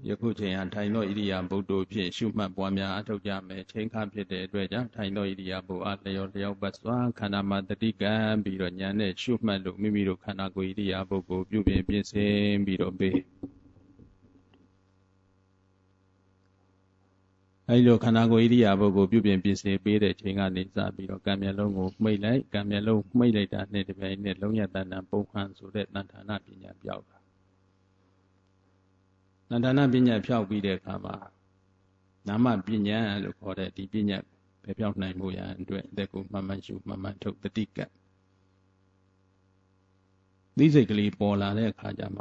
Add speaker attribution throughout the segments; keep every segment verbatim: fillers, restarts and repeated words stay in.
Speaker 1: ယခုချိန်ဟာထိုင်သောဣရိယာပုဖြင့်ရှုမှတ်ပွားများအထောက်ကြမယ်ချိန်ခါဖြစ်တဲ့အတွက်ကြောင့်ထိုင်သောဣရိယာပုအားလျော်လျောက်ပတ်စွာခန္ဓာမှာတတိကံပြီးတော့ဉာဏ်နဲ့ရှုမှတ်လို့မိမိတို့ခန္ဓာကိုယ်ဣရိယာပုကိုပြုပြင်ပြင်ဆင်ပြီးတော့ပေးအဲဒီလိုခန္ဓာကိုယ်ဣရိယာပုကိုပြုပြင်ပြင်ဆင်ပေးတဲ့ချိန်ကနေစပြီးတော့ကံမျက်လုံးကိုမှိတ်လိုက်ကံမျက်လုံးမှိတ်လိုက်တာနဲ့တပြိုင်နက်လုံးရတဏ္ဍပုံဟန်ဆိုတဲ့တဏ္ဍာနာပညာပြောက်တာတဏ္ဍာနာပညာဖြောက်ပြီးတဲ့အခါမှာနာမပညာလို့ခေါ်တဲ့ဒီပညာပဲဖြောက်နိုင်မှုရန်အတွက်အသက်ကိုမှန်မှန်ရှုမှန်မှန်ထုတ်တတိကံသိစိတ်ကလေးပေါ်လာတဲ့အခါကျမှ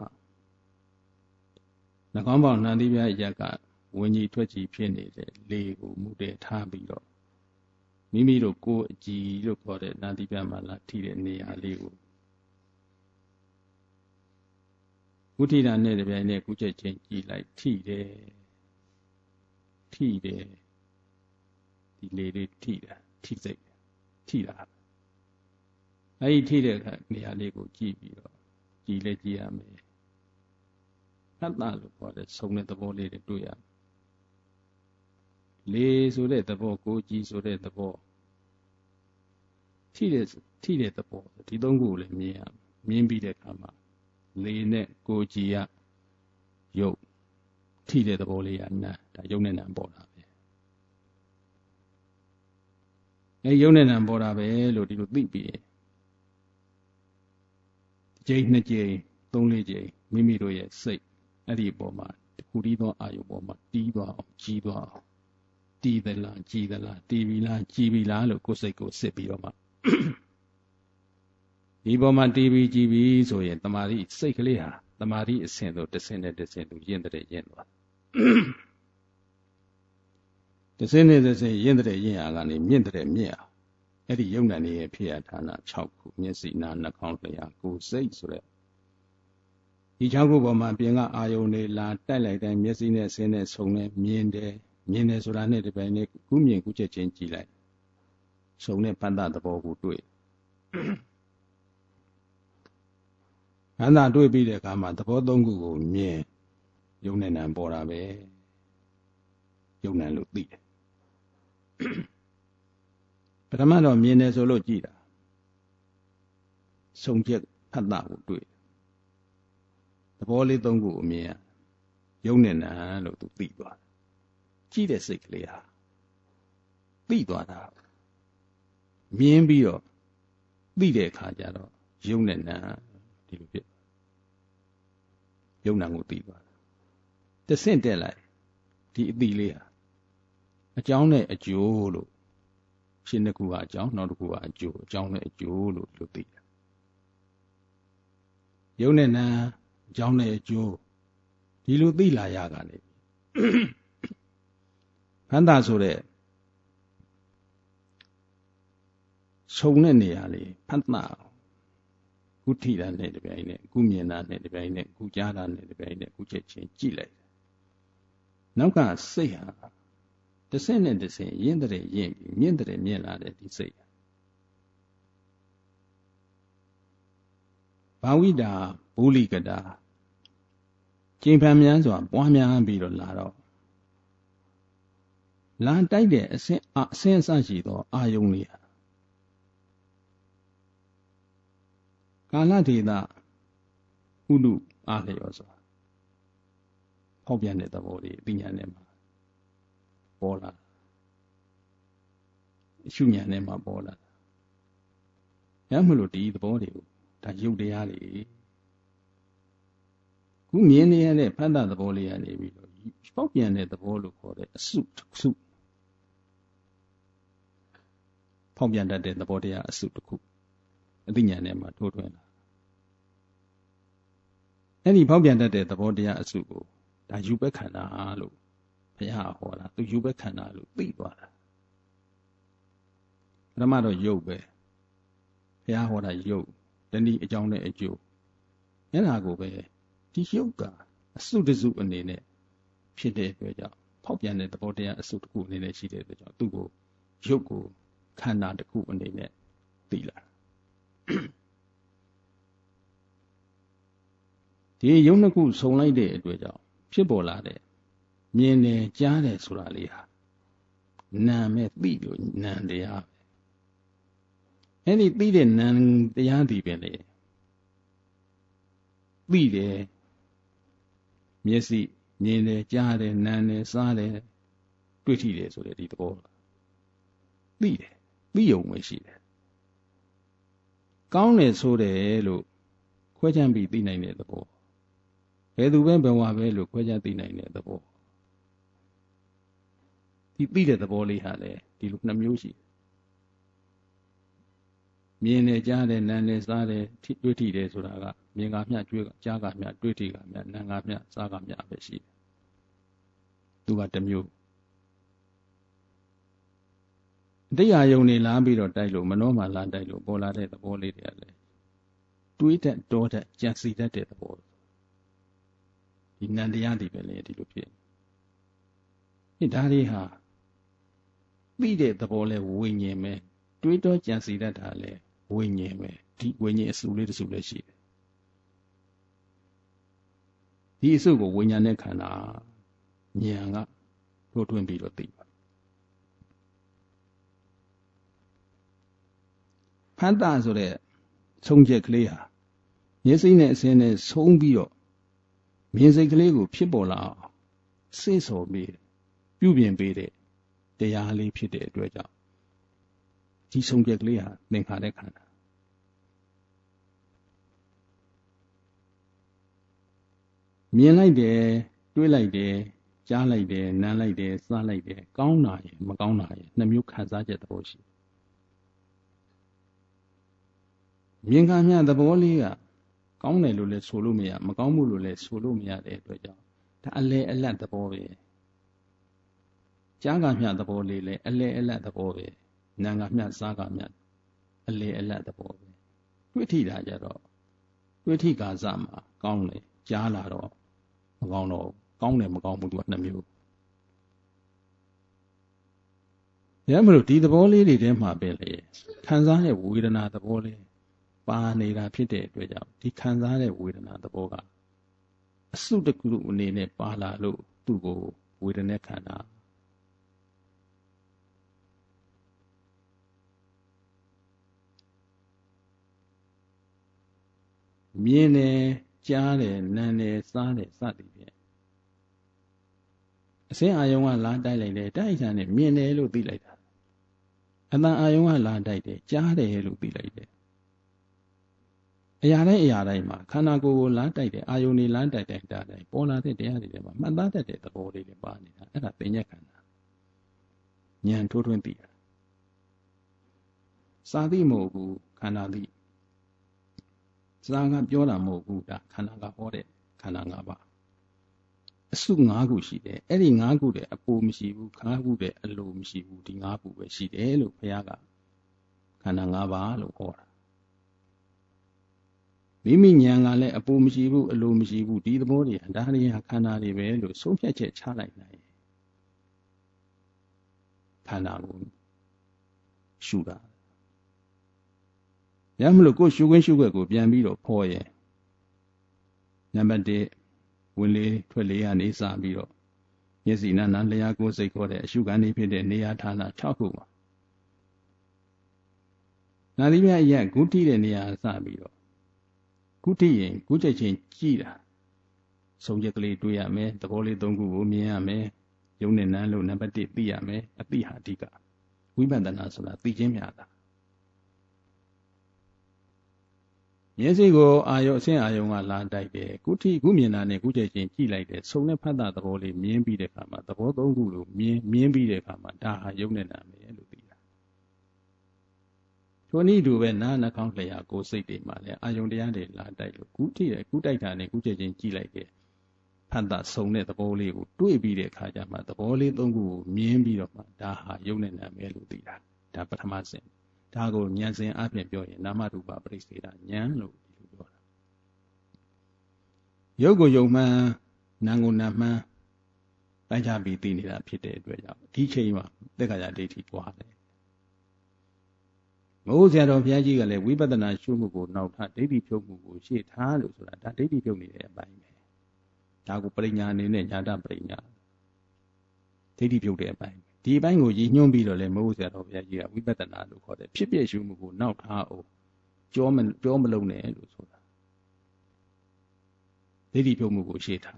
Speaker 1: နှကောင်းပေါက်နှံသီးပြားရက်ကဝิญကြီးထွက်ကြီးဖြစ်နေတဲ့လေကိုမူတည်ထားပြီးတော့မိမိတို့ကိုယ်အကြည်လို့ခေါ်တဲ့နှံသီးပြားမှာလာထိတဲ့နေရာလေးကိုကုဋ္ဌိတာနဲ့တပြိုင်နက်ကုချက်ချင်းကြည်လိုက်ထိတယ်ထိတယ်ဒီလေလေးထိတာထိစိတ်ထိတာအဲဒီထိတဲ့အခါနေရာလေးကိုကြည်ပြီးတော့ကြည်လဲကြည်ရမယ်သတ္တလို့ခေါ်တဲ့ဆုံးတဲ့သဘောလေးတွေတွေ့ရလေဆိုတဲ့သဘောကိုကြည်ဆိုတဲ့သဘောထိတဲ့ထိတဲ့သဘောဒီသုံးခုကိုလည်းမြင်ရမြင်ပြီးတဲ့အခါမှာလေနဲ့ကိုကြည်ရရုပ်ထိတဲ့သဘောလေးကနာဒါရုပ်နဲ့နာပေါ်တာပဲအဲရုပ်နဲ့နာပေါ်တာပဲလို့ဒီလိုသိပြီးကြိမ်နှစ်ကြိမ်သုံးလေးကြိမ်မိမိတို့ရဲ့စိတ်အဲ့ဒီအပေါ်မှာတခုတည်းသောအာယုပေါ်မှာတီးသွားအောင်ကြီးသွားအောင်တီးသလားကြီးသလားတီးပြီလားကြီးပြီလားလို့ကိုယ်စိတ်ကိုစစ်ပြီးတော့မှဒီပေါ်မှာတီးပြီးကြီးပြီဆိုရင်တမာတိစိတ်ကလေးဟာတမာတိအစဉ်သို့တစ်ဆင့်နဲ့တစ်ဆင့်သို့ရင့်တဲ့ရင့်သွားတစ်ဆင့်နဲ့တစ်ဆင့်ရင့်တဲ့ရင့်အားကနေမြင့်တဲ့မြင့်အားအဲ့ဒီယုံနာနေရဲ့ဖြစ်ရဌာန၆ခုမျက်စိနာနှာခေါင်းလျှာကိုယ်စိတ်ဆိုတဲ့ဒီ၆ခုပေါ်မှာပြင်ကအာယုန်တွေလာတိုက်လိုက်တိုင်းမျက်စိနဲ့ဆင်းနဲ့ဆုံနဲ့မြင်တယ်မြင်တယ်ဆိုတာနဲ့ဒီပိုင်းနဲ့ကုမြင်ကုချက်ချင်းကြည့်လိုက်ဆုံနဲ့ပန္တသဘောကိုတွေ့ပန္တတွေ့ပြီးတဲ့အခါမှာသဘောသုံးခုကိုမြင်ယုံနဲ့နံပေါ်တာပဲယုံနံလို့သိတယ်ပထမတော့မြင်တယ်ဆိုလို့ကြည့်တာဆုံချက်ဖတ်တာကိုတွေ့သဘောလေးသုံးခုကိုမြင်ရယုံနဲ့နံလို့သူသိသွားတယ်ကြည့်တဲ့စိတ်ကလေးဟာသိသွားတာမြင်ပြီးတော့သိတဲ့အခါကျတော့ယုံနဲ့နံဒီလိုဖြစ်ယုံနံကိုသိသွားတယ်တဆင့်တက်လိုက်ဒီအသိလေးဟာအကြောင်းနဲ့အကျိုးလို့ရှင်းတစ်ခုကအကြောင်းနောက်တစ်ခုကအကျိုးအကြောင်းနဲ့အကျိုးလို့လို့သိတယ်ယုံနဲ့နံအကြောင်းနဲ့အကျိုးဒီလိုသိလာရကနေဖန္တာဆိုတဲ့ခြုံတဲ့နေရာလေးဖန္တာကုဋ္ဌိတာနဲ့တပြိုင်နဲ့ကုမြင်တာနဲ့တပြိုင်နဲ့ကုကြားတာနဲ့တပြိုင်နဲ့ကုချက်ချင်းကြည့်လိုက်နောက်ကစိတ်ဟာတစ်ဆင့်နဲ့တစ်ဆင့်ရင့်တဲ့ရင့်ပြီးမြင့်တဲ့မြင့်လာတဲ့ဒီစိတ်ဘာဝိတာဘူလိကတာကျင့်ဖန်များစွာပွားများပြီးတော့လာတော့လာတိုက်တဲ့အဆင့်အဆင့်အစရှိသောအာယုန်လေးကာလဒေသဥဒုအားလျော်စွာဟောက်ပြန်တဲ့သဘောလေးအသိဉာဏ်နဲ့မှာပေါ်လာအရှုဉာဏ်နဲ့မှာပေါ်လာရမလို့ဒီသဘောတွေကိုဒါယုတ်တရားတွေခုမြင်နေရတဲ့ဖတ်တာသဘောလေးကနေပြီးတော့ဟောက်ပြန်တဲ့သဘောလို့ခေါ်တဲ့အစုတစ်စုဖောက်ပြန်တတ်တဲ့သဘောတရားအစုတစ်ခုအသိဉာဏ်နဲ့မှာထိုးထွင်းလာအဲ့ဒီဖောက်ပြန်တတ်တဲ့သဘောတရားအစုကိုဒါယူဘက်ခန္ဓာလို့ဘုရားဟောတာသူယူဘက်ခန္ဓာလို့သိသွားတာပထမတော့ယုတ်ပဲဘုရားဟောတာယုတ်တဏှိအကြောင်းနဲ့အကျိုးအဲ့ဒါကိုပဲဒီယုတ်ကအစုတစုအနေနဲ့ဖြစ်တဲ့အတွက်ကြောင့်ဖောက်ပြန်တဲ့သဘောတရားအစုတစ်ခုအနေနဲ့ရှိတဲ့အတွက်ကြောင့်သူ့ကိုယုတ်ကိုခန္ဓာတစ်ခုအနေနဲ့သိလာဒီယုတ်နှစ်ခုဆုံလိုက်တဲ့အတွက်ကြောင့်ဖြစ်ပေါ်လာတဲ့မြင်တယ်ကြားတယ်ဆိုတာလေးဟာနာမဲ့သိလို့နံတရားပဲအဲ့ဒီသိတဲ့နံတရားဒီပဲလေသိတယ်မျက်စိမြင်တယ်ကြားတယ်နံတယ်စားတယ်တွေ့ထိတယ်ဆိုတဲ့ဒီသဘောသိတယ်သိုံပဲရှိတယ်ကောင်းတယ်ဆိုတယ်လို့ခွဲခြားပြီးသိနိုင်တဲ့သဘောဘယ်သူပဲဘယ်ဝါပဲလို့ခွဲခြားသိနိုင်တဲ့သဘောဒီသိတဲ့သဘောလေးဟာလေဒီလိုနှစ်မျိုးရှိမြင်တယ်ကြားတယ်နားတယ်စားတယ်တွေ့ထိတယ်ဆိုတာကမြင်ကမျှကြွေးကြားကမျှတွေ့ထိကမျှနားကမျှစားကမျှပဲရှိတယ်သူကတစ်မျိုးတရားယုံနေလာပြီးတော့တိုက်လို့မနှောမှလာတိုက်လို့ပေါ်လာတဲ့သဘောလေးတွေကလည်းတွေးတတ်တောတတ်ကြံစီတတ်တဲ့သဘောဒီနံတရားတွေပဲလေဒီလိုဖြစ်ဒီဒါလေးဟာပြီးတဲ့သဘောလဲဝိညာဉ်ပဲတွေးတောကြံစီတတ်တာလဲဝိညာဉ်ပဲဒီဝိညာဉ်အစုလေးတစ်စုလည်းရှိတယ်ဒီအစုကိုဝိညာဉ်နဲ့ခန္ဓာဉာဏ်ကထိုးထွင်းပြီးတော့သိပါဖတ်တာဆိုတဲ့ဆုံးချက်ကလေးဟာမျက်စိနဲ့အစင်းနဲ့ဆုံးပြီးတော့မြင်စိတ်ကလေးကိုဖြစ်ပေါ်လာအောင်စေ့ဆော်ပြီးပြုပြင်ပေးတဲ့တရားလေးဖြစ်တဲ့အတွက်ကြောင့်ဒီဆုံးချက်ကလေးဟာသင်္ခါရခန္ဓာမြင်လိုက်တယ်တွေးလိုက်တယ်ကြားလိုက်တယ်နားလိုက်တယ်စားလိုက်တယ်ကောင်းတာရယ်မကောင်းတာရယ်နှစ်မျိုးခံစားချက်သဘောရှိမြင်ကမြသဘောလေးကကောင်းတယ်လို့လည်းဆိုလို့မရမကောင်းဘူးလို့လည်းဆိုလို့မရတဲ့အတွက်ကြောင့်ဒါအလဲအလတ်သဘောပဲကြားကမြသဘောလေးလည်းအလဲအလတ်သဘောပဲနာကမြစားကမြအလဲအလတ်သဘောပဲတွေ့ထိတာကြတော့တွေ့ထိကာစမှာကောင်းတယ်ကြားလာတော့မကောင်းတော့ကောင်းတယ်မကောင်းဘူးသူကနှစ်မျိုးရမလို့ဒီသဘောလေးတွေထဲမှာပဲလေခံစားတဲ့ဝေဒနာသဘောလေးပါနေတာဖြစ်တဲ့အတွက်ကြောင့်ဒီခံစားတဲ့ဝေဒနာသဘောကအစုတကူအနေနဲ့ပါလာလို့သူ့ကိုဝေဒနာခန္ဓာမြင်တယ်ကြားတယ်နားတယ်စားတယ်စသည်ဖြင့်အစင်းအာယုံကလာတိုက်လိုက်တယ်တိုက်ချာနဲ့မြင်တယ်လို့သိလိုက်တာအတန်အာယုံကလာတိုက်တယ်ကြားတယ်လို့သိလိုက်တယ်အရာတိုင်းအရာတိုင်းမှာခန္ဓာကိုယ်ကိုလာတိုက်တယ်အာယုန်တွေလာတိုက်တယ်တာတိုင်းပေါ်လာတဲ့တရားတွေထဲမှာမှတ်သားတတ်တဲ့သဘောလေးတွေပါနေတာအဲ့ဒါပညာခန္ဓာဉာဏ်ထိုးထွင်းသိတာစာသိမဟုတ်ဘူးခန္ဓာသိစာကပြောတာမဟုတ်ဘူးဒါခန္ဓာကဟောတဲ့ခန္ဓာ၅ပါးအစု၅ခုရှိတယ်အဲ့ဒီ၅ခုတည်းအပူမရှိဘူးခါးခုတည်းအလိုမရှိဘူးဒီ၅ခုပဲရှိတယ်လို့ဘုရားကခန္ဓာ၅ပါးလို့ဟောတာမိမိဉာဏ်ကလည်းအပူမရှိဘူးအလိုမရှိဘူးဒီသဘောတွေဒါတွေဟာခန္ဓာတွေပဲလို့ဆုံးဖြတ်ချက်ချလိုက်နိုင်ခန္ဓာကိုရှုတာရမလို့ကိုရှုခွင့်ရှုခွက်ကိုပြန်ပြီးတော့ဖော်ရင်နံပါတ်၁ဝင်လေထွက်လေကနေစပြီးတော့မျက်စိနာနာလျှာကိုယ်စိတ်ခေါ်တဲ့အရှုခံနေဖြစ်တဲ့နေရာဌာန၆ခုပါနာသီမြတ်ရက်ဂုတိတဲ့နေရာစပြီးတော့ကုတိရင်ကုချက်ချင်းကြည်တာဆုံးချက်ကလေးတွေ့ရမယ်သဘောလေးသုံးခုကိုမြင်ရမယ်ယုံနဲ့နံလို့နံပါတ်၁သိရမယ်အသိဟာအဓိကဝိပဿနာဆိုတာသိချင်းများတာမျက်စိကိုအာယုံအဆင့်အာယုံကလာတိုက်တယ်ကုတိကုမြင်တာနဲ့ကုချက်ချင်းကြည်လိုက်တယ်ဆုံးနဲ့ဖတ်တာသဘောလေးမြင်ပြီးတဲ့အခါမှာသဘောသုံးခုလို့မြင်မြင်ပြီးတဲ့အခါမှာဒါဟာယုံနဲ့နံပဲလို့သိတာထိုနည်းတူပဲနားနှာခေါင်းလျှာကိုယ်စိတ်တွေမှာလည်းအာယုံတရားတွေလာတိုက်လို့ကုတိတယ်ကုတိုက်တာနဲ့ကုချက်ချင်းကြည်လိုက်တယ်ဖတ်တာဆုံးတဲ့သဘောလေးကိုတွေ့ပြီးတဲ့အခါကျမှသဘောလေးသုံးခုကိုမြင်ပြီးတော့မှဒါဟာယုံနဲ့နံပဲလို့သိတာဒါပထမဆင့်ဒါကိုဉာဏ်စဉ်အပြင်ပြောရင်နာမရူပပရိစ္ဆေဒဉာဏ်လို့ပြောတာယုတ်ကိုယုံမှန်းနာကိုနာမှန်းတိုင်းခြားပြီးသိနေတာဖြစ်တဲ့အတွက်ကြောင့်ဒီချိန်မှာသက္ကာယဒိဋ္ဌိပွားတယ်မဟုတ်ဆရာတော်ဘုရားကြီးကလည်းဝိပဿနာရှုမှုကိုနောက်ထားဒိဋ္ဌိဖြုတ်မှုကိုရှေ့ထားလို့ဆိုတာဒါဒိဋ္ဌိဖြုတ်နေတဲ့အပိုင်းပဲဒါကိုပရိညာအနေနဲ့ညာတပရိညာဒိဋ္ဌိပြုတ်တဲ့အပိုင်းဒီအပိုင်းကိုရည်ညွှန်းပြီးတော့လေမဟုတ်ဆရာတော်ဘုရားကြီးကဝိပဿနာလို့ခေါ်တယ်ဖြစ်ပြရှုမှုကိုနောက်ထားအောင်ကြောမကြောမလုံးနဲ့လို့ဆိုတာဒိဋ္ဌိပြုတ်မှုကိုရှေ့ထား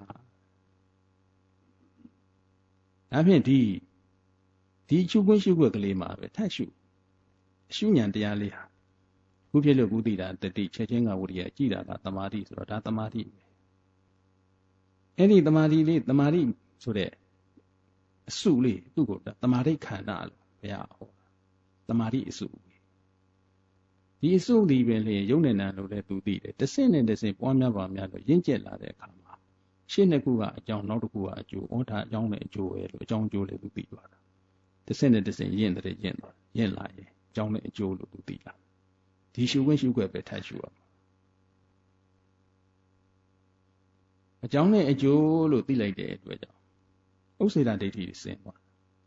Speaker 1: ဒါဖြင့်ဒီဒီရှုခွင့်ရှုခွက်ကလေးမှာပဲထပ်ရှုအရှုဉဏ်တရားလေးဟာခုဖြစ်လို့ခုသိတာတတိချက်ချင်းကဝိရိယကြည်တာကသမာဓိဆိုတော့ဒါသမာဓိပဲအဲ့ဒီသမာဓိလေးသမာဓိဆိုတဲ့အစုလေးသူ့ကိုသမာဓိခန္ဓာလို့ဘုရားဟောသမာဓိအစုဒီအစုဒီပဲလေယုံနေနံလို့လည်းသူသိတယ်တစ်ဆင့်နဲ့တစ်ဆင့်ပွားများပါများလို့ရင့်ကျက်လာတဲ့အခါမှာရှင်းတစ်ခုကအကြောင်းနောက်တစ်ခုကအကျိုးဩဒါအကြောင်းနဲ့အကျိုးပဲလို့အကြောင်းအကျိုးလည်းသူသိသွားတာတစ်ဆင့်နဲ့တစ်ဆင့်ရင့်တဲ့ရင့်သွားရင့်လာရင်အကြောင်းနဲ့အကျိုးလို့သူသိလာဒီရှုခွင့်ရှုခွက်ပဲထပ်ရှုရမှာအကြောင်းနဲ့အကျိုးလို့သိလိုက်တဲ့အတွက်ကြောင့်ဥစ္စေတဒိဋ္ဌိဆင်းသွား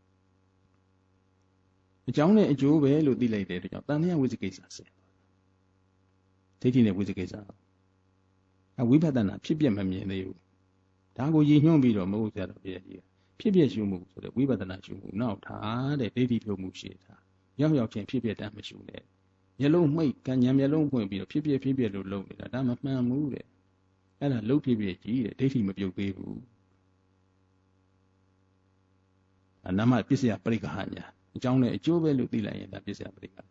Speaker 1: အကြောင်းနဲ့အကျိုးပဲလို့သိလိုက်တဲ့အတွက်ကြောင့်တဏှာဝိသိကိစ္စဆင်းဒိဋ္ဌိနဲ့ဝိသိကိစ္စအဝိပဿနာဖြစ်ပြမမြင်သေးဘူးဒါကိုရည်ညွှန်းပြီးတော့မဟုတ်ကြတော့ပြည့်ကြီးဖြစ်ပြရှုမှုဆိုတဲ့ဝိပဿနာရှုမှုနောက်ထားတဲ့ဒိဋ္ဌိပြုမှုရှိတာရောက်ရောက်ချင်းဖြစ်ပြတတ်မရှုနဲ့မျက်လုံးမှိတ်ကဉာဏ်မျက်လုံးဖွင့်ပြီးတော့ဖြစ်ပြဖြစ်ပြလို့လုပ်နေတာဒါမမှန်ဘူးတဲ့အဲ့ဒါလုံးဖြစ်ပြကြီးတဲ့ဒိဋ္ဌိမပြုတ်သေးဘူးအနမပစ္စယပရိက္ခဟညာအကြောင်းနဲ့အကျိုးပဲလို့သိလိုက်ရင်ဒါပစ္စယပရိက္ခ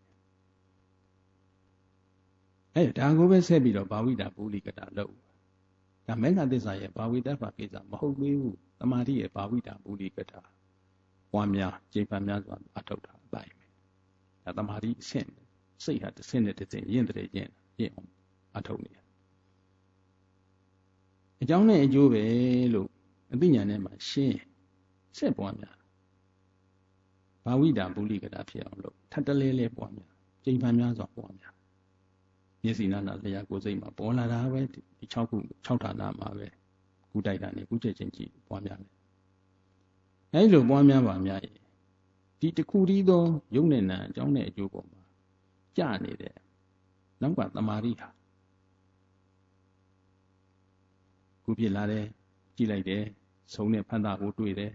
Speaker 1: အဲ့ဒါကိုပဲဆက်ပြီးတော့ဘာဝိတာပုလိကတာလို့ဒါမေဃသစ္စာရဲ့ဘာဝိတ္တဘာကိစ္စမဟုတ်သေးဘူးသမာဓိရဲ့ဘာဝိတာပုလိကတာပွားများကျိပံများစွာအထောက်တာအပိုင်းပဲဒါသမာဓိအဆင့်စိတ်ဟာတစ်ဆင့်နဲ့တစ်ဆင့်ရင့်တဲ့ရင့်ရင့်အောင်အထောက်နေအကြောင်းနဲ့အကျိုးပဲလို့အသိဉာဏ်နဲ့မှရှင်းဆက်ပွားများဘာဝိတာပုလိကတာဖြစ်အောင်လို့ထပ်တလဲလဲပွားများကျိပံများစွာပွားများမျက်စိနာနာလျှာကိုယ်စိတ်မှာပေါ်လာတာပဲဒီ၆ခု၆ဌာနမှာပဲကုတိုက်တာနေကုချက်ချင်းကြည့်ပွားများတယ်အဲဒီလိုပွားများပါများရင်ဒီတစ်ခုတည်းသောယုံနဲ့နာအကြောင်းနဲ့အကျိုးပေါ်မှာကြာနေတဲ့နောက်ကသမာဓိဟာခုဖြစ်လာတယ်ကြည့်လိုက်တယ်ဆုံးတဲ့ဖတ်တာကိုတွေ့တယ်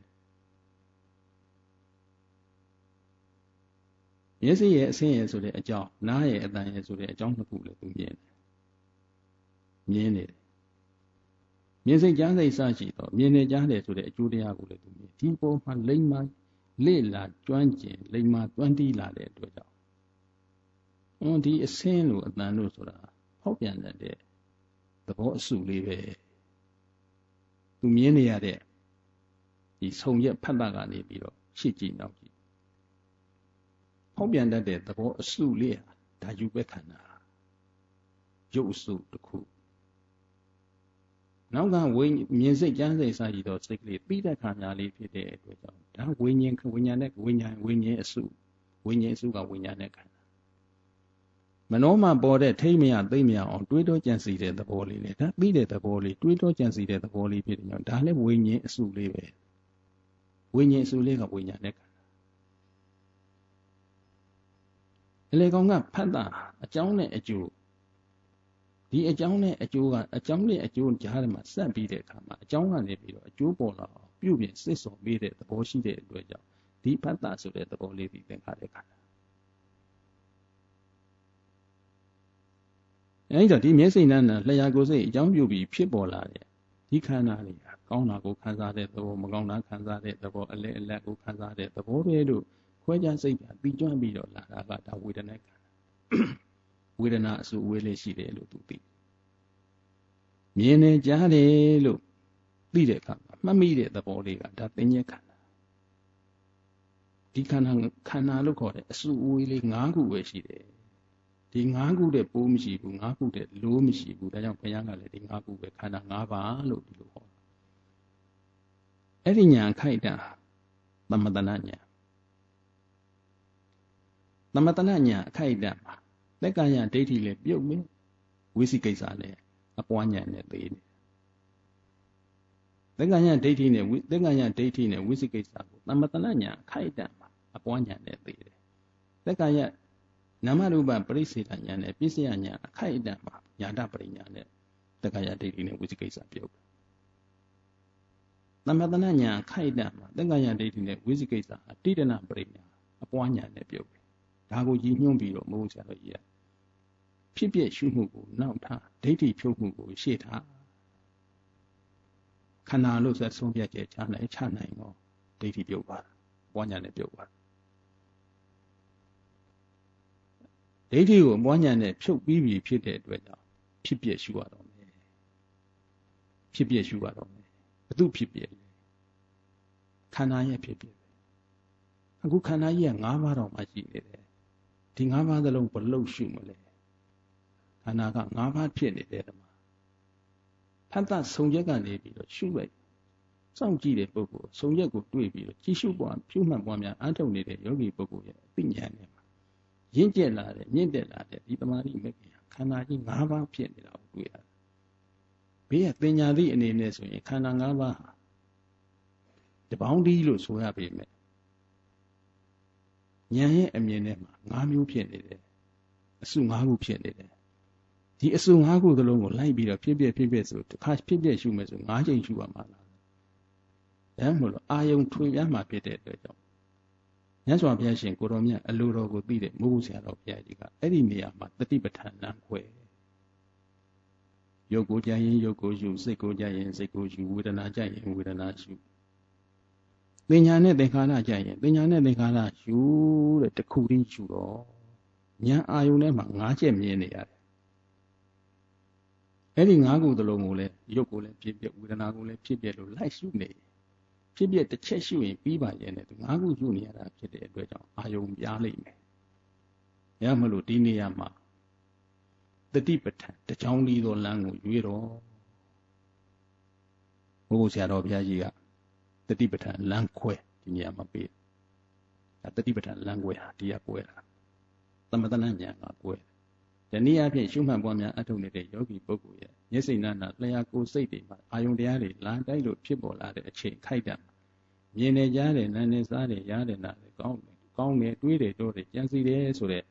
Speaker 1: မျက်စိရဲ့အဆင်းရဲ့ဆိုတဲ့အကြောင်းနားရဲ့အတန်ရဲ့ဆိုတဲ့အကြောင်းတစ်ခုလည်းသူမြင်တယ်မြင်နေတယ်မြင်စိတ်ကြားစိတ်စရှိတော့မြင်နေကြားတယ်ဆိုတဲ့အကျိုးတရားကိုလည်းသူမြင်ဒီပေါ်မှာလိမ္မာလေ့လာကျွမ်းကျင်လိမ္မာတွန်းတီးလာတဲ့အတွက်ကြောင့်ဟွန်းဒီအဆင်းလို့အတန်လို့ဆိုတာဖောက်ပြန်တဲ့သဘောအစုလေးပဲသူမြင်နေရတဲ့ဒီဆုံရက်ဖတ်တာကနေပြီးတော့ရှစ်ကြည့်နောက်ကြည့်ဖောက်ပြန်တတ်တဲ့သဘောအစုလေးဟာဒါယူပဲခန္ဓာရုပ်အစုတစ်ခုနောက်ကဝိမြင်စိတ်ကြားစိတ်စရှိသောစိတ်ကလေးပြီးတဲ့ခါများလေးဖြစ်တဲ့အတွက်ကြောင့်ဒါဝိညာဉ်ဝိညာဉ်နဲ့ဝိညာဉ်ဝိညာဉ်အစုဝိညာဉ်အစုကဝိညာဉ်နဲ့ခန္ဓာမနောမှာပေါ်တဲ့ထိမ့်မရသိမ့်မရအောင်တွေးတောကြံစီတဲ့သဘောလေးလေဒါပြီးတဲ့သဘောလေးတွေးတောကြံစီတဲ့သဘောလေးဖြစ်တဲ့ကြောင့်ဒါလည်းဝိညာဉ်အစုလေးပဲဝိညာဉ်အစုလေးကဝိညာဉ်နဲ့ခန္ဓာအလေကောင်ကဖတ်တာအကြောင်းနဲ့အကျိုးဒီအကြောင်းနဲ့အကျိုးကအကြောင်းနဲ့အကျိုးကြားထဲမှာစပ်ပြီးတဲ့အခါမှာအကြောင်းကနေပြီးတော့အကျိုးပေါ်လာအောင်ပြုပြင်စစ်စော်ပေးတဲ့သဘောရှိတဲ့အတွက်ကြောင့်ဒီဖတ်တာဆိုတဲ့သဘောလေးဒီသင်္ခါရခန္ဓာအဲဒီတော့ဒီမျက်စိနဲ့လျှာကိုယ်စိတ်အကြောင်းပြုပြီးဖြစ်ပေါ်လာတဲ့ဒီခန္ဓာလေးဟာကောင်းတာကိုခံစားတဲ့သဘောမကောင်းတာခံစားတဲ့သဘောအလဲအလတ်ကိုခံစားတဲ့သဘောပဲလို့ခွဲခြားစိတ်ကပြီးကျွမ်းပြီးတော့လာတာကဒါဝေဒနာခန္ဓာဝေဒနာအစုအဝေးလေးရှိတယ်လို့သူသိမြင်နေကြားတယ်လို့သိတဲ့အခါမှာမှတ်မိတဲ့သဘောလေးကဒါသင်္ညေခန္ဓာဒီခန္ဓာခန္ဓာလို့ခေါ်တဲ့အစုအဝေးလေး၅ခုပဲရှိတယ်ဒီ၅ခုတဲ့ပိုးမရှိဘူး၅ခုတဲ့လိုးမရှိဘူးဒါကြောင့်ဘုရားကလည်းဒီ၅ခုပဲခန္ဓာ၅ပါးလို့ဒီလိုဟောအဲ့ဒီညာခိုက်တာသမတနာညာသမတနာညာအခိုက်အတန့်မှာသက္ကာယဒိဋ္ဌိလည်းပြုတ်မယ်ဝိသိကိစ္စလည်းအပွားညာနဲ့သေးတယ်သက္ကာယဒိဋ္ဌိနဲ့သက္ကာယဒိဋ္ဌိနဲ့ဝိသိကိစ္စကိုသမတနာညာအခိုက်အတန့်မှာအပွားညာနဲ့သေးတယ်သက္ကာယနာမရူပပရိစ္ဆေဒညာနဲ့ပစ္စယညာအခိုက်အတန့်မှာညာတပရိညာနဲ့သက္ကာယဒိဋ္ဌိနဲ့ဝိသိကိစ္စပြုတ်သမထနာညာခိုက်တမှာသင်္ကာယဒိဋ္ဌိနဲ့ဝိသိကိစ္စအတိဒနာပရိညာအပွားညာနဲ့ပြုတ်တယ်ဒါကိုကြီးညွှန်းပြီးတော့မဟုတ်ဆရာတော်ကြီးကဖြစ်ပြရှုမှုကိုနောက်ထားဒိဋ္ဌိဖြုတ်မှုကိုရှေ့ထားခန္ဓာလို့ဆိုဆုံးဖြတ်ချက်ချနိုင်ချနိုင်တော့ဒိဋ္ဌိပြုတ်ပါပွားညာနဲ့ပြုတ်ပါဒိဋ္ဌိကိုပွားညာနဲ့ဖြုတ်ပြီးပြီဖြစ်တဲ့အတွက်ကြောင့်ဖြစ်ပြရှုရတော့မယ်ဖြစ်ပြရှုရတော့မယ်ဘု து ဖြစ်ပြခန္ဓာရဲ့ဖြစ်ပြအခုခန္ဓာကြီးက၅ပါးတော့မှရှိနေတယ်ဒီ၅ပါးသလုံးဘလို့ရှုမလဲခန္ဓာက၅ပါးဖြစ်နေတယ်ဓမ္မဖတ်တာဆုံချက်ကနေပြီးတော့ရှုလိုက်စောင့်ကြည့်တဲ့ပုဂ္ဂိုလ်ဆုံချက်ကိုတွေ့ပြီးတော့ကြည့်ရှုပွားပြုမှတ်ပွားများအားထုတ်နေတဲ့ယောဂီပုဂ္ဂိုလ်ရဲ့အသိဉာဏ်နဲ့မှာရင့်ကျက်လာတဲ့မြင့်တက်လာတဲ့ဒီတမာတိမဲ့ခင်ခန္ဓာကြီး၅ပါးဖြစ်နေတာကိုတွေ့ရတယ်ဘေးကပညာသိအနေနဲ့ဆိုရင်ခန္ဓာ၅ပါးဟာတပေါင်းဒီလို့ဆိုရပေမဲ့ဉာဏ်ရဲ့အမြင်နဲ့မှာ၅မျိုးဖြစ်နေတယ်အစု၅ခုဖြစ်နေတယ်ဒီအစု၅ခုသလုံးကိုလိုက်ပြီးတော့ဖြစ်ပြဖြစ်ပြဆိုတစ်ခါဖြစ်ပြရှုမယ်ဆို၅ချိန်ရှုရမှာလားဒါမှမဟုတ်အာယုံထွေပြမှာဖြစ်တဲ့အတွက်ကြောင့်မြတ်စွာဘုရားရှင်ကိုတော်မြတ်အလိုတော်ကိုသိတဲ့မိုးဘူးဆရာတော်ဘုရားကြီးကအဲ့ဒီနေရာမှာတတိပဋ္ဌာန်လမ်းခွဲရုပ်ကိုကြရင်ရုပ်ကိုရှုစိတ်ကိုကြရင်စိတ်ကိုရှုဝေဒနာကြရင်ဝေဒနာရှုသင်ညာနဲ့သင်္ခါရကြရင်သင်ညာနဲ့သင်္ခါရရှုတဲ့တခုတည်းရှုတော့ဉာဏ်အာယုန်ထဲမှာ၅ချက်မြင်နေရတယ်အဲ့ဒီ၅ခုသလုံးကိုလည်းရုပ်ကိုလည်းဖြစ်ပြဝေဒနာကိုလည်းဖြစ်ပြလို့လိုက်ရှုနေဖြစ်ပြတစ်ချက်ရှုရင်ပြီးပါရဲ့နဲ့သူ၅ခုရှုနေရတာဖြစ်တဲ့အတွက်ကြောင့်အာယုံပြားလိမ့်မယ်။ရမလို့ဒီနေရာမှာတတိပဋ္ဌာန်တချောင်းလီသောလမ်းကိုရွေးတော့ဘုရားဆရာတော်ဘုရားကြီးကတတိပဋ္ဌာန်လမ်းခွဲဒီနေရာမှာပေး။တတိပဋ္ဌာန်လမ်းခွဲဟာဒီကကွဲတာ။သမထဉာဏ်ကကွဲ။ဒီနည်းအားဖြင့်ရှုမှတ်ပွားများအထုတ်နေတဲ့ယောဂီပုဂ္ဂိုလ်ရဲ့မျက်စိနာနာလျှာကိုယ်စိတ်တွေမှာအာယုန်တရားတွေလာတိုက်လို့ဖြစ်ပေါ်လာတဲ့အချိန်ခိုက်တံမြင်နေကြတယ်နားနေစားတယ်ရားတယ်နားတယ်ကောင်းတယ်ကောင်းတယ်တွေးတယ်တော့တယ်ကြံစီတယ်ဆိုတဲ့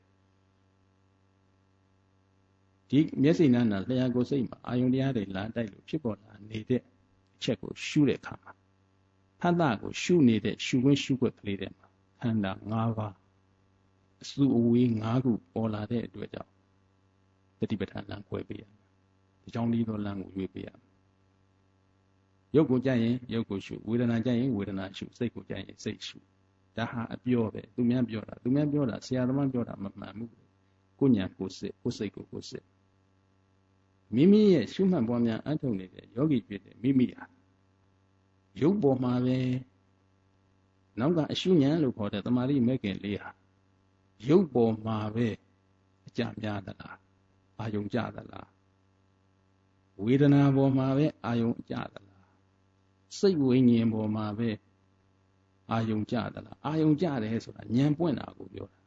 Speaker 1: ဒီမျက်စိနာနာလျှာကိုယ်စိတ်မှာအာယုန်တရားတွေလာတိုက်လို့ဖြစ်ပေါ်လာနေတဲ့အချက်ကိုရှုတဲ့အခါမှာဖတ်တာကိုရှုနေတဲ့ရှုခွင့်ရှုခွက်ကလေးတွေမှာခန္ဓာ၅ပါးအစုအဝေး၅ခုပေါ်လာတဲ့အတွက်ကြောင့်တတိပဋ္ဌာန်လမ်းခွဲပေးရမယ်။ဒီကြောင့်ဒီလိုလမ်းကိုရွေးပေးရမယ်။ရုပ်ကိုကြရင်ရုပ်ကိုရှုဝေဒနာကြရင်ဝေဒနာရှုစိတ်ကိုကြရင်စိတ်ရှုဒါဟာအပြောပဲသူများပြောတာသူများပြောတာဆရာသမားပြောတာမမှန်ဘူး။ကိုညာကိုစစ်ကိုစိတ်ကိုကိုစစ်မိမိရဲ့ရှုမှတ်ပွားများအထုတ်နေတဲ့ယောဂီဖြစ်တဲ့မိမိဟာရုပ်ပေါ်မှာပဲနောက်ကအရှုဉဏ်လို့ခေါ်တဲ့တမာတိမဲ့ခင်လေးဟာရုပ်ပေါ်မှာပဲအကြများသလားအာယုံကြသလားဝေဒနာပေါ်မှာပဲအာယုံကြသလားစိတ်ဝိညာဉ်ပေါ်မှာပဲအာယုံကြသလားအာယုံကြတယ်ဆိုတာဉာဏ်ပွင့်တာကိုပြောတာ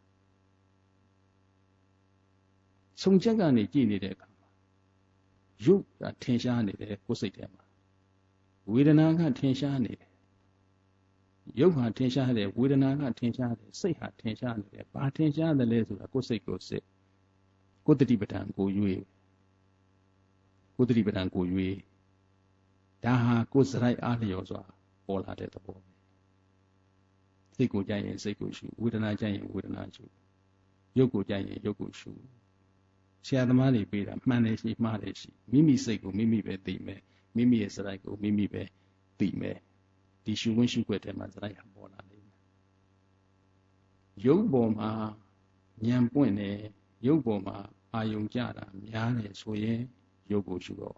Speaker 1: ဆုံချက်ကနေကြည့်နေတဲ့အခါမှာရုပ်ကထင်ရှားနေတယ်ကိုယ်စိတ်ထဲမှာဝေဒနာကထင်ရှားနေတယ်ရုပ်ဟာထင်ရှားတယ်ဝေဒနာကထင်ရှားတယ်စိတ်ဟာထင်ရှားနေတယ်ဘာထင်ရှားတယ်လဲဆိုတာကိုယ်စိတ်ကိုစိတ်ကိုယ်တတိပဋ္ဌာန်ကိုရွေးကိုယ်တတိပဋ္ဌာန်ကိုရွေးဒါဟာကိုယ်စရိုက်အားလျော်စွာပေါ်လာတဲ့သဘောစိတ်ကိုကြိုက်ရင်စိတ်ကိုရှုဝေဒနာကြိုက်ရင်ဝေဒနာရှုရုပ်ကိုကြိုက်ရင်ရုပ်ကိုရှုဆရာသမားတွေပေးတာမှန်တယ်ရှိမှားတယ်ရှိမိမိစိတ်ကိုမိမိပဲသိမယ်မိမိရဲ့စရိုက်ကိုမိမိပဲသိမယ်ဒီရှုဝင်းရှုွက်ထဲမှာစရိုက်ဟာပေါ်လာလိမ့်မယ်ရုပ်ပေါ်မှာဉာဏ်ပွင့်တယ်ရုပ်ပေါ်မှာအာယုံကြတာများတယ်ဆိုရင်ရုပ်ကိုရှုတော့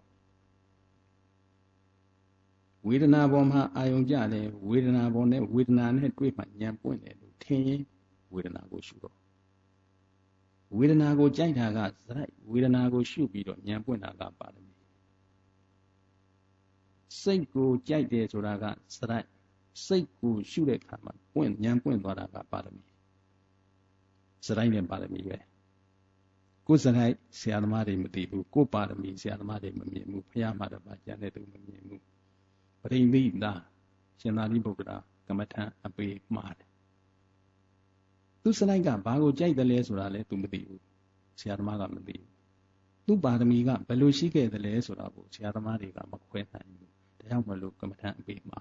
Speaker 1: ဝေဒနာပေါ်မှာအာယုံကြတယ်ဝေဒနာပေါ်နဲ့ဝေဒနာနဲ့တွေ့မှဉာဏ်ပွင့်တယ်လို့ထင်ရင်ဝေဒနာကိုရှုတော့ဝေဒနာကိုကြိုက်တာကစရိုက်ဝေဒနာကိုရှုပြီးတော့ဉာဏ်ပွင့်တာကပါရမီစိတ်ကိုကြိုက်တယ်ဆိုတာကစရိုက်စိတ်ကိုရှုတဲ့အခါမှာပွင့်ဉာဏ်ပွင့်သွားတာကပါရမီစရိုက်နဲ့ပါရမီပဲကိုယ်စရိုက်ဆရာသမားတွေမသိဘူးကိုယ်ပါရမီဆရာသမားတွေမမြင်ဘူးဘုရားမှာတပါးကျန်တဲ့သူမမြင်ဘူးပရိမိတာရှင်သာရိပုတ္တရာကမ္မထံအပေမှားတယ်သူစရိုက်ကဘာကိုကြိုက်တယ်လဲဆိုတာလဲသူမသိဘူးဆရာသမားကမသိဘူးသူပါရမီကဘယ်လိုရှိခဲ့တယ်လဲဆိုတာကိုဆရာသမားတွေကမခွဲနိုင်ဘူးတရားမလို့ကမ္မထံအပေမှာ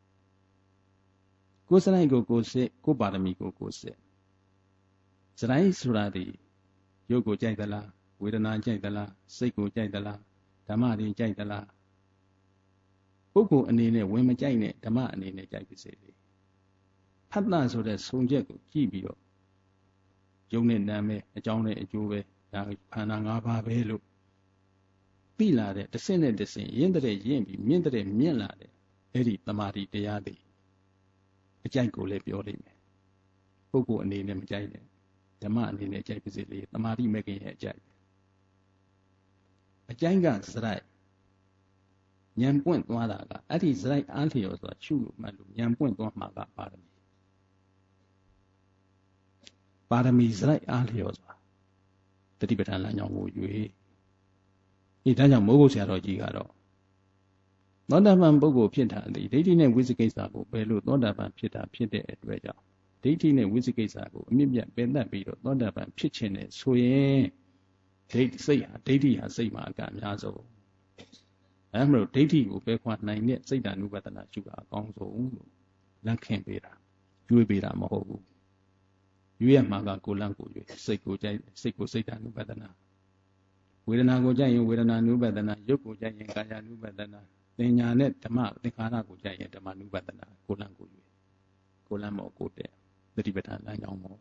Speaker 1: ကိုယ်စရိုက်ကိုကိုယ်စစ်ကိုယ်ပါရမီကိုကိုယ်စစ်စရိုက်ဆိုတာဒီရုပ်ကိုကြိုက်သလားဝေဒနာကြိုက်သလားစိတ်ကိုကြိုက်သလားဓမ္မတွေကြိုက်သလားပုဂ္ဂိုလ်အနေနဲ့ဝင်မကြိုက်နဲ့ဓမ္မအနေနဲ့ကြိုက်ပါစေလေဖတ်တာဆိုတဲ့ဆုံချက်ကိုကြည့်ပြီးတော့ယုံနဲ့နာမဲ့အကြောင်းနဲ့အကျိုးပဲဒါခန္ဓာ၅ပါးပဲလို့သိလာတဲ့တစ်ဆင့်နဲ့တစ်ဆင့်ရင်းတဲ့ရင်းပြီးမြင့်တဲ့မြင့်လာတဲ့အဲ့ဒီတမာတိတရားတွေအကြိုက်ကိုလည်းပြောလိမ့်မယ်ပုဂ္ဂိုလ်အနေနဲ့မကြိုက်နဲ့ဓမ္မအနေနဲ့ကြိုက်ပါစေလေတမာတိမဲ့ခင်ရဲ့အကြိုက်အကြိုက်ကစရိုက်ဉာဏ်ပွင့်သွားတာကအဲ့ဒီစရိုက်အားလျော်ဆိုတာရှုလို့မှတ်လို့ဉာဏ်ပွင့်သွားမှာကပါရမီပါရမီစရိုက်အားလျော်ဆိုတာတတိပဋ္ဌာန်လမ်းကြောင်းကိုရွေဒီဒါကြောင့်မိုးကုတ်ဆရာတော်ကြီးကတော့သောတာပန်ပုဂ္ဂိုလ်ဖြစ်တာဒီဒိဋ္ဌိနဲ့ဝိသိကိစ္စကိုဘယ်လိုသောတာပန်ဖြစ်တာဖြစ်တဲ့အတွက်ကြောင့်ဒိဋ္ဌိနဲ့ဝိသိကိစ္စကိုအမြင့်မြတ်ပယ်တတ်ပြီးတော့သောတာပန်ဖြစ်ခြင်းနဲ့ဆိုရင်ဒိဋ္ဌိစိတ်ဟာဒိဋ္ဌိဟာစိတ်မှာအကန့်အများဆုံးအဲမလို့ဒိဋ္ဌိကိုပဲခွာနိုင်တဲ့စိတ်တ ानु ပဒနာရှုတာအကောင်းဆုံးလို့လက်ခင်ပေးတာရွေးပေးတာမဟုတ်ဘူးရွေးရမှာကကိုယ်လန့်ကိုရွေးစိတ်ကိုကြိုက်စိတ်ကိုစိတ်တ ानु ပဒနာဝေဒနာကိုကြိုက်ရင်ဝေဒနာ ानु ပဒနာရုပ်ကိုကြိုက်ရင်ကာယ ानु ပဒနာသင်ညာနဲ့ဓမ္မသင်္ခါရကိုကြိုက်ရင်ဓမ္မ ानु ပဒနာကိုယ်လန့်ကိုရွေးကိုယ်လန့်မောကိုတဲ့သတိပဋ္ဌာန်လမ်းကြောင်းမော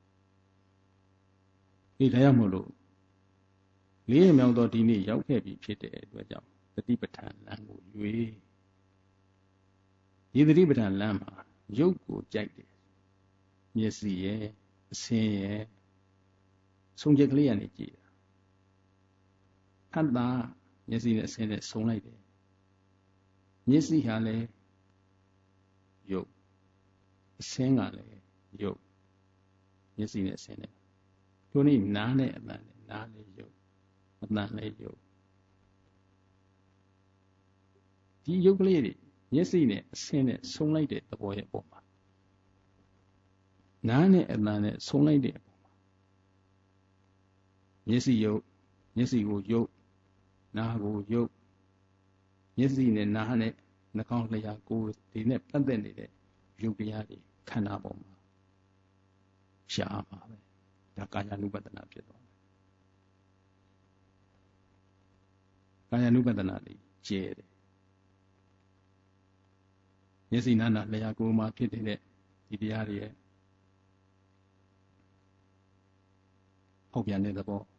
Speaker 1: ဒီဒါကြောင့်မို့လို့လေးရမြောက်သောဒီနေ့ရောက်ခဲ့ပြီဖြစ်တဲ့အတွက်ကြောင့်သတိပဋ္ဌာန်လမ်းကိုရွေးဒီသတိပဋ္ဌာန်လမ်းမှာရုပ်ကိုကြိုက်တယ်မျက်စိရဲ့အဆင်းရဲ့ဆုံးချက်ကလေးကနေကြည့်တာဖတ်တာမျက်စိနဲ့အဆင်းနဲ့ဆုံးလိုက်တယ်မျက်စိဟာလည်းရုပ်အဆင်းကလည်းရုပ်မျက်စိနဲ့အဆင်းနဲ့တို့နေ့နားနဲ့အတန်နဲ့နားလည်းရုပ်အတန်လည်းရုပ်ဒီရုပ်ကလေးတွေမျက်စိနဲ့အဆင်းနဲ့ဆုံးလိုက်တဲ့သဘောရဲ့ပုံမှာနားနဲ့အတန်နဲ့ဆုံးလိုက်တဲ့ပုံမှာမျက်စိရုပ်မျက်စိကိုရုပ်နားကိုရုပ်မျက်စိနဲ့နားနဲ့နှာခေါင်းလျှာကိုယ်ဒီနဲ့ပတ်သက်နေတဲ့ရုပ်တရားတွေခန္ဓာပေါ်မှာရှားမှာပဲဒါကာယ ानु ပဒနာဖြစ်သွားတယ်ကာယ ानु ပဒနာလေးကျဲတယ်မျက်စိနာနာလျှာကိုယ်မှာဖြစ်နေတဲ့ဒီတရားတွေရဲ့ဟောက်ပြန်တဲ့သဘော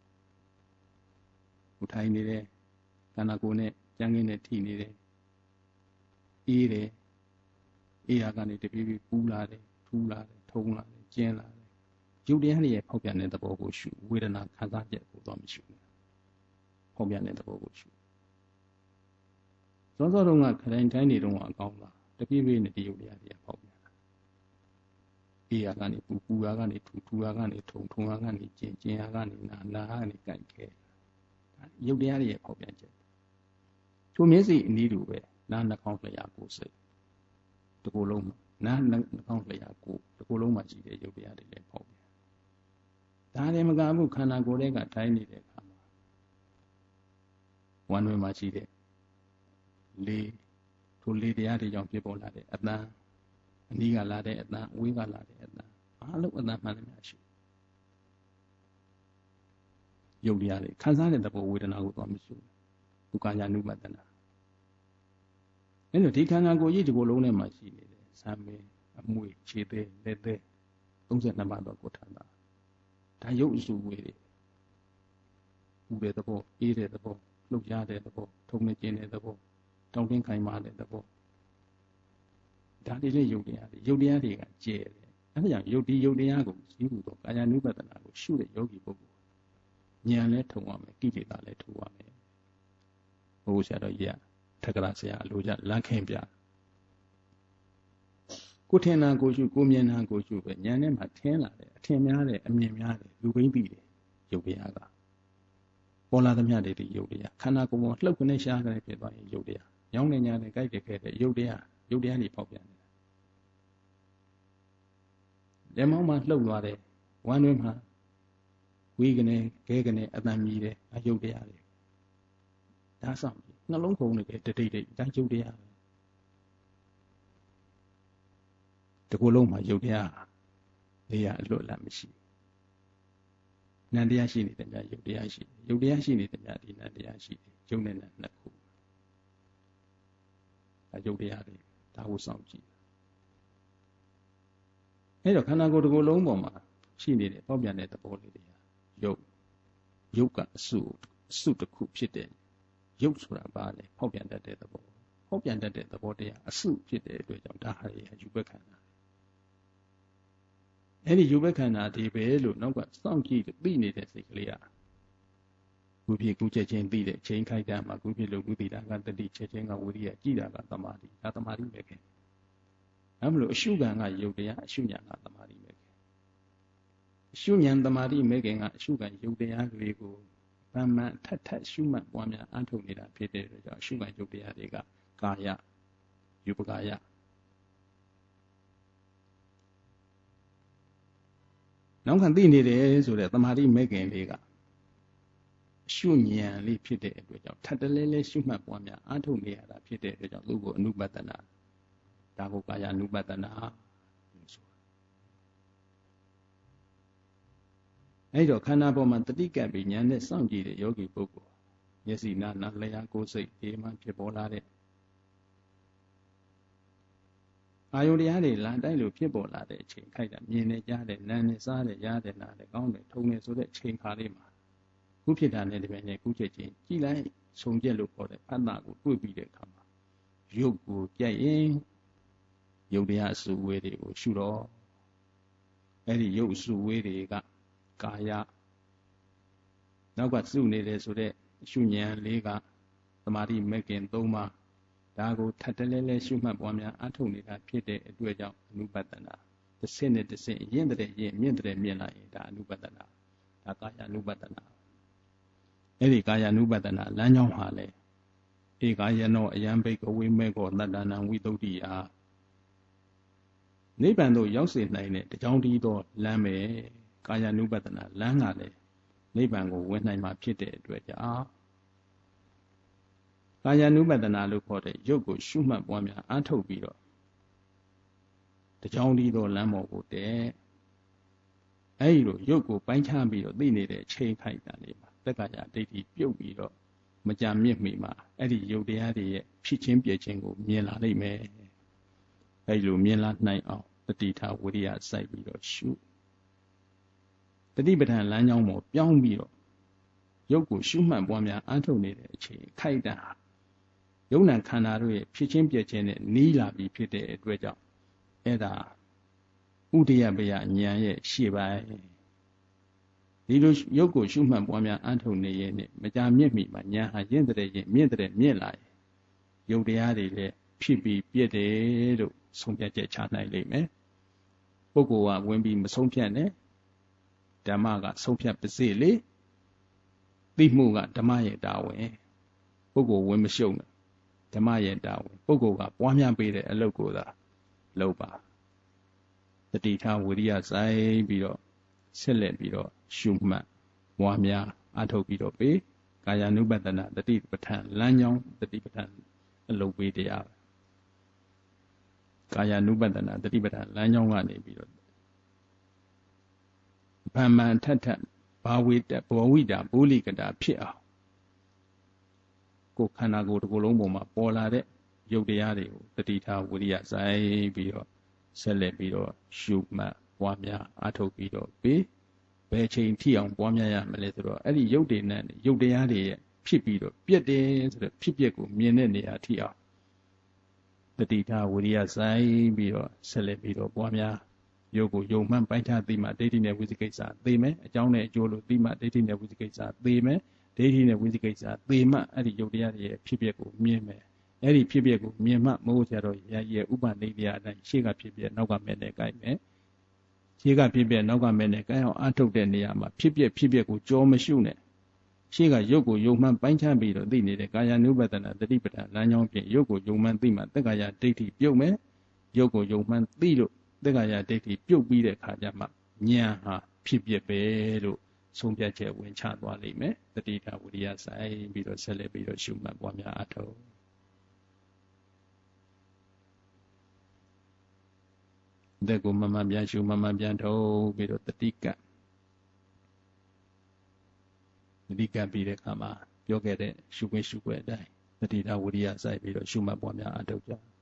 Speaker 1: ကိုထိုင်နေတဲ့ခန္ဓာကိုယ်နဲ့ကြမ်းကင်းနဲ့ထိနေတယ်အေးတယ်အေးရကနေတပြေးပြေးပူလာတယ်ထူလာတယ်ထုံလာတယ်ကျင်းလာတယ်ရုပ်တရားတွေရဲ့ဟောက်ပြန်တဲ့သဘောကိုရှုဝေဒနာခံစားချက်ကိုတော့မရှုနဲ့ဟောက်ပြန်တဲ့သဘောကိုရှုစောစောတုန်းကခရိုင်တိုင်းနေတုန်းကအကောင်းလားတပြေးပြေးနဲ့ဒီရုပ်တရားတွေဟောက်ပြန်တာအေးရကနေပူပူရကနေထူထူရကနေထုံထုံရကနေကျင်းကျင်းရကနေနာနာရကနေကြိုက်ခဲရုပ်တရားတွေရဲ့ဟောက်ပြန်ချက်သူမျက်စိအနည်းတူပဲနားနှာခေါင်းလျှာကိုယ်စိတ်တကူလုံးနားနှာခေါင်းလျှာကိုယ်တကူလုံးမှာရှိတဲ့ရုပ်တရားတွေလည်းဟောက်ပြန်ဒါလည်းမကဘူးခန္ဓာကိုယ်တွေကတိုင်းနေတဲ့အခါမှာဝမ်းတွင်းမှာရှိတဲ့လေထိုလေတရားတွေကြောင့်ဖြစ်ပေါ်လာတဲ့အတန်အနည်းကလာတဲ့အတန်အဝေးကလာတဲ့အတန်အားလုံးအတန်မှန်တယ်များရှိရုပ်တရားတွေခံစားတဲ့သဘောဝေဒနာကိုသွားမရှိဘူးဒုက္ခညာနုပဒနာအဲ့လိုဒီခန္ဓာကိုယ်ကြီးဒီကိုယ်လုံးထဲမှာရှိနေတယ်ဇာမေအမွေခြေသေးလက်သေးသုံးဆယ်နှစ်ပါးတော့ကိုယ်ထမ်းတာဒါရုပ်အစုဝေးတွေပူတဲ့သဘောအေးတဲ့သဘောလှုပ်ရှားတဲ့သဘောထုံနေကျင်တဲ့သဘောတောင်းတင်းခိုင်မာတဲ့သဘောဒါတွေလည်းရုပ်တရားတွေရုပ်တရားတွေကကျဲတယ်အဲ့ဒါကြောင့်ရုပ်ဒီရုပ်တရားကိုရှိမှုတော့ကာယ ानु ပဒနာကိုရှုတဲ့ယောဂီပုဂ္ဂိုလ်ဉာဏ်လည်းထုံရမယ်ကိလေသာလည်းထုံရမယ်ဘုရားဆရာတော်ကြီးကထက္ကရာဆရာအလိုကြလမ်းခင်းပြကိုထင်တာကိုရှုကိုမြင်တာကိုရှုပဲဉာဏ်နဲ့မှထင်းလာတယ်အထင်များတယ်အမြင်များတယ်လူပိန်းပြီးတယ်ရုပ်တရားကပေါ်လာသမျှတွေဒီရုပ်တရားခန္ဓာကိုယ်ပေါ်လှုပ်ခနဲ့ရှားခနဲ့ဖြစ်သွားရင်ရုပ်တရားရောင်းနေညာနဲ့ကြိုက်တယ်ခဲ့တဲ့ရုပ်တရားရုပ်တရားတွေပေါက်ပြန်တယ်လက်မောင်းမှာလှုပ်သွားတယ်ဝမ်းတွင်းမှာဝီးကနေခဲကနေအတန်မြည်တယ်အယုတ်တရားတွေဒါဆောင်နှလုံးခုန်နေတယ်တတိတိတိုင်းယုတ်တရားတကူလုံးမှာယုတ်တရားလေးရအလွတ်လပ်မရှိနံတရားရှိနေတဲ့များယုတ်တရားရှိယုတ်တရားရှိနေတဲ့များဒီနံတရားရှိတယ်ယုတ်နဲ့နံနှစ်ခုအဲယုတ်တရားတွေဒါကိုစောင့်ကြည့်အဲ့တော့ခန္ဓာကိုယ်တကူလုံးပေါ်မှာရှိနေတဲ့ပေါက်ပြန်တဲ့သဘောလေးတွေယုတ်ယုတ်ကအစုအစုတစ်ခုဖြစ်တဲ့ယုတ်ဆိုတာပါလေပေါက်ပြန်တတ်တဲ့သဘောပေါက်ပြန်တတ်တဲ့သဘောတရားအစုဖြစ်တဲ့အတွက်ကြောင့်ဒါဟာရယူဘက်ခန္ဓာအဲ့ဒီယူဘက်ခန္ဓာဒီပဲလို့နောက်ကစောင့်ကြည့်သိနေတဲ့စိတ်ကလေးကကုဖြစ်ကုချက်ချင်းသိတဲ့ချိန်ခိုက်တာမှာကုဖြစ်လို့ကုသိတာကတတိချက်ချင်းကဝိရိယကြည်တာကသမာဓိဒါသမာဓိပဲခင်အဲမလို့အရှုခံကယုတ်တရားအရှုဉာဏ်ကသမာဓိပဲခင်အရှုဉာဏ်သမာဓိမဲခင်ကအရှုခံယုတ်တရားတွေကိုဗမ္မာထက်ထက်ရှုမှတ်ပွားများအထုတ်နေတာဖြစ်တဲ့အတွက်ကြောင့်အရှုခံယုတ်တရားတွေကကာယယူပကာယနောက်ခံသိနေတယ်ဆိုတဲ့သမာဓိမဲခင်လေးကအရှုဉာဏ်လေးဖြစ်တဲ့အတွက်ကြောင့်ထပ်တလဲလဲရှုမှတ်ပွားများအထုတ်နေရတာဖြစ်တဲ့အတွက်ကြောင့်သူ့ကိုအနုပတနာဒါကိုကာယ ानु ပတနာလို့ဆိုတာအဲ့တော့ခန္ဓာပေါ်မှာတတိကပ်ပြီးဉာဏ်နဲ့စောင့်ကြည့်တဲ့ယောဂီပုဂ္ဂိုလ်မျက်စိနာနာလျှာကိုယ်စိတ်ဒီမှဖြစ်ပေါ်လာတဲ့အာယုတရားတွေလမ်းတိုင်းလိုဖြစ်ပေါ်လာတဲ့အချိန်ခိုက်တာမြင်နေကြတဲ့နားနဲ့စားတဲ့ရားတဲ့နားတဲ့ကောင်းတဲ့ထုံနေဆိုတဲ့ချိန်ခါလေးမှာခုဖြစ်တာနဲ့တပြိုင်နက်ခုချက်ချင်းကြည်လိုက်ဆုံကျက်လို့ခေါ်တဲ့အတ္တကိုတွေ့ပြီးတဲ့အခါမှာရုပ်ကိုကြိုက်ရင်ယုတ်တရားအစုဝေးတွေကိုရှုတော့အဲ့ဒီယုတ်အစုဝေးတွေကကာယနောက်ကစုနေတယ်ဆိုတဲ့ရှုဉဏ်လေးကသမာဓိမဲ့ခင်၃ပါးဒါကိုထပ်တလဲလဲရှုမှတ်ပွားများအထုတ်နေတာဖြစ်တဲ့အတွက်ကြောင့်အနုပတနာတစ်ဆင့်နဲ့တစ်ဆင့်ရင့်တဲ့ရင့်မြင့်တဲ့မြင့်လာရင်ဒါအနုပတနာဒါကာယ ानु ပတနာအဲ့ဒီကာယ ानु ပတနာလမ်းကြောင်းဟာလေဧကာယနောအယံဘိကဝိမေကောတတ္တနံဝိသုဒ္ဓိယနိဗ္ဗာန်သို့ရောက်စေနိုင်တဲ့တကြောင်တည်းသောလမ်းပဲကာယ ानु ပတနာလမ်းကလည်းနိဗ္ဗာန်ကိုဝင်နိုင်မှာဖြစ်တဲ့အတွက်ကြောင့်ကာယ ानु ပတနာလို့ခေါ်တဲ့ရုပ်ကိုရှုမှတ်ပွားများအားထုတ်ပြီးတော့တကြောင်တည်းသောလမ်းပေါ်ကိုတဲ့အဲဒီလိုရုပ်ကိုပိုင်းခြားပြီးတော့သိနေတဲ့ချိန်ခိုက်တာလေးမှာတက္ကရာဒိဋ္ဌိပြုတ်ပြီးတော့မကြမြင့်မိမှာအဲ့ဒီရုပ်တရားတွေရဲ့ဖြစ်ချင်းပြည့်ချင်းကိုမြင်လာနိုင်မယ်အဲ့လိုမြင်လာနိုင်အောင်တတိထားဝိရိယစိုက်ပြီးတော့ရှုတတိပဋ္ဌာန်လမ်းကြောင်းပေါ်ပြောင်းပြီးတော့ရုပ်ကိုရှုမှတ်ပွားများအားထုတ်နေတဲ့အချိန်ခိုက်တာယုံနာခန္ဓာတို့ရဲ့ဖြစ်ချင်းပြည့်ချင်းနဲ့နီးလာပြီးဖြစ်တဲ့အတွက်ကြောင့်အဲ့ဒါဥဒိယပယဉာဏ်ရဲ့ရှေ့ပိုင်းဒီလိုရုပ်ကိုရှုမှတ်ပွားများအားထုတ်နေရင်မကြာမြင့်မိမှာဉာဏ်ဟာရင့်တဲ့ရင်မြင့်တဲ့မြင့်လာရင်ယုတ်တရားတွေလည်းဖြစ်ပြီးပြည့်တယ်လို့ဆုံးဖြတ်ချက်ချနိုင်လိမ့်မယ်ပုဂ္ဂိုလ်ကဝင်ပြီးမဆုံးဖြတ်နဲ့ဓမ္မကဆုံးဖြတ်ပါစေလေသိမှုကဓမ္မရဲ့တာဝန်ပုဂ္ဂိုလ်ဝင်မရှုံနဲ့ဓမ္မရဲ့တာဝန်ပုဂ္ဂိုလ်ကပွားများပေးတဲ့အလုပ်ကိုသာလုပ်ပါတတိထားဝိရိယစိုက်ပြီးတော့ဆက်လက်ပြီးတော့ရှုမှတ်ပွားများအထုတ်ပြီးတော့ပေးကာယ ानु ပတနာတတိပဋ္ဌာန်လမ်းကြောင်းတတိပဋ္ဌာန်အလုပ်ပေးတရားကာယ ानु ပတနာတတိပဋ္ဌာန်လမ်းကြောင်းကနေပြီးတော့ဗမ္မာထထဘာဝိတဘောဝိတာဘုလိကတာဖြစ်အောင်ကိုယ်ခန္ဓာကိုယ်တစ်ခုလုံးပေါ်မှာပေါ်လာတဲ့ရုပ်တရားတွေကိုတတိထားဝိရိယစိုက်ပြီးတော့ဆက်လက်ပြီးတော့ရှုမှတ်ပွားများအထုတ်ပြီးတော့ပေးဘယ်ချိန်ထိအောင်ပွားများရမလဲဆိုတော့အဲ့ဒီရုပ်တွေနဲ့ရုပ်တရားတွေရဲ့ဖြစ်ပြီးတော့ပြည့်တယ်ဆိုတော့ဖြစ်ပျက်ကိုမြင်တဲ့နေရာထိအောင်တတိထားဝိရိယစိုက်ပြီးတော့ဆက်လက်ပြီးတော့ပွားများရုပ်ကိုယုံမှန်ပိုင်းခြားသိမှဒိဋ္ဌိနဲ့ဝိသိကိစ္စသိမယ်အကြောင်းနဲ့အကျိုးလို့သိမှဒိဋ္ဌိနဲ့ဝိသိကိစ္စသိမယ်ဒိဋ္ဌိနဲ့ဝိသိကိစ္စသိမှအဲ့ဒီရုပ်တရားတွေရဲ့ဖြစ်ပျက်ကိုမြင်မယ်အဲ့ဒီဖြစ်ပျက်ကိုမြင်မှမဟုတ်ကြတော့ရာရဲ့ဥပနိဒေယအတိုင်းရှေ့ကဖြစ်ပျက်နောက်ကမဲ့နဲ့ကြိုက်မယ်ရှေ့ကဖြစ်ပျက်နောက်ကမဲ့နဲ့ကြိုက်အောင်အထုတ်တဲ့နေရာမှာဖြစ်ပျက်ဖြစ်ပျက်ကိုကြောမရှုနဲ့ရှေ့ကရုပ်ကိုယုံမှန်ပိုင်းခြားပြီးတော့သိနေတဲ့ကာယ ानु ပတနာတတိပဋ္ဌာန်လမ်းကြောင်းဖြင့်ရုပ်ကိုယုံမှန်သိမှတက္ကရာဒိဋ္ဌိပြုတ်မယ်ရုပ်ကိုယုံမှန်သိလို့တက္ကရာဒိဋ္ဌိပြုတ်ပြီးတဲ့အခါကျမှဉာဏ်ဟာဖြစ်ပျက်ပဲလို့ဆုံးဖြတ်ချက်ဝင်ချသွားလိမ့်မယ်တတိထားဝိရိယဆိုင်ပြီးတော့ဆက်လက်ပြီးတော့ရှုမှတ်ပွားများအထောက်တဲ့ကိုမမှန်ပြန်ရှုမှန်မှန်ပြန်ထုတ်ပြီးတော့တတိကတတိကပြီးတဲ့အခါမှာပြောခဲ့တဲ့ရှုခွင့်ရှုခွင့်အတိုင်းတတိထားဝိရိယဆိုင်ပြီးတော့ရှုမှတ်ပွားများအထောက်ကြ